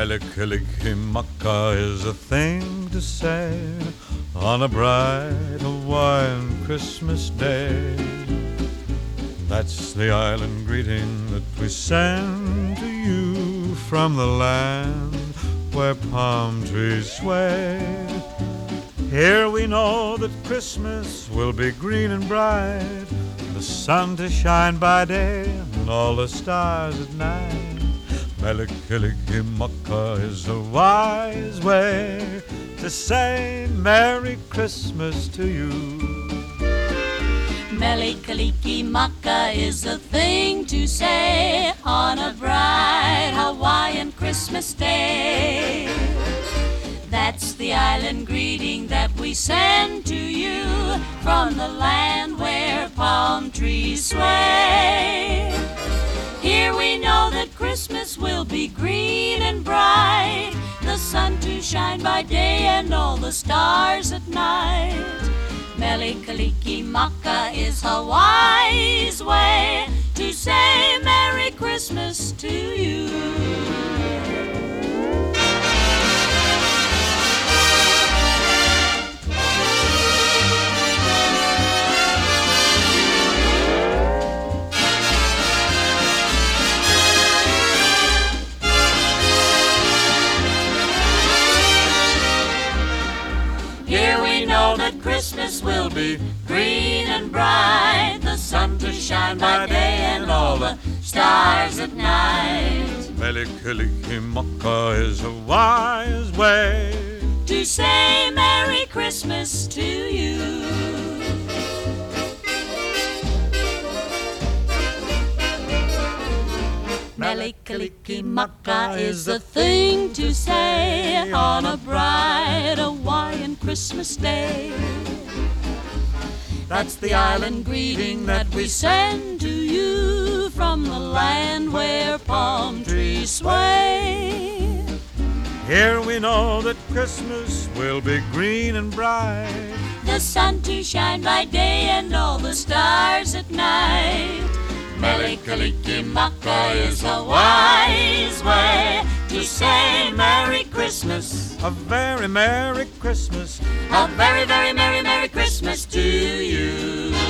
Mele Kalikimaka is a thing to say on a bright Hawaiian Christmas day. That's the island greeting that we send to you from the land where palm trees sway. Here we know that Christmas will be green and bright, the sun to shine by day and all the stars at night. Mele Kalikimaka is a wise way to say Merry Christmas to you. Mele Kalikimaka is a thing to say on a bright Hawaiian Christmas day. That's the island greeting that we send to you from the land where palm trees sway. Here we know that Christmas will be green and bright, the sun to shine by day and all the stars at night. Mele Kalikimaka is Hawaii's way to say Merry Christmas to you. Here we know that Christmas will be green and bright, the sun to shine by day and all the stars at night. Mele Kalikimaka is a wise way to say Merry Christmas to you. Mele Kalikimaka is a thing to say on a bright Hawaiian Christmas day. That's the island greeting that we send to you from the land where palm trees sway. Here we know that Christmas will be green and bright, the sun to shine by day and all the stars at night. Mele Kalikimaka is a wise way to say Merry Christmas, a very Merry Christmas, a very, very Merry, Merry Christmas to you.